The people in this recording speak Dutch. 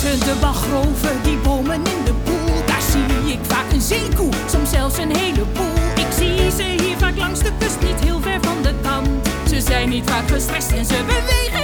Tussen de mangroven, die bomen in de poel, daar zie ik vaak een zeekoe, soms zelfs een heleboel. Ik zie ze hier vaak langs de kust, niet heel ver van de kant. Ze zijn niet vaak gestrest en ze bewegen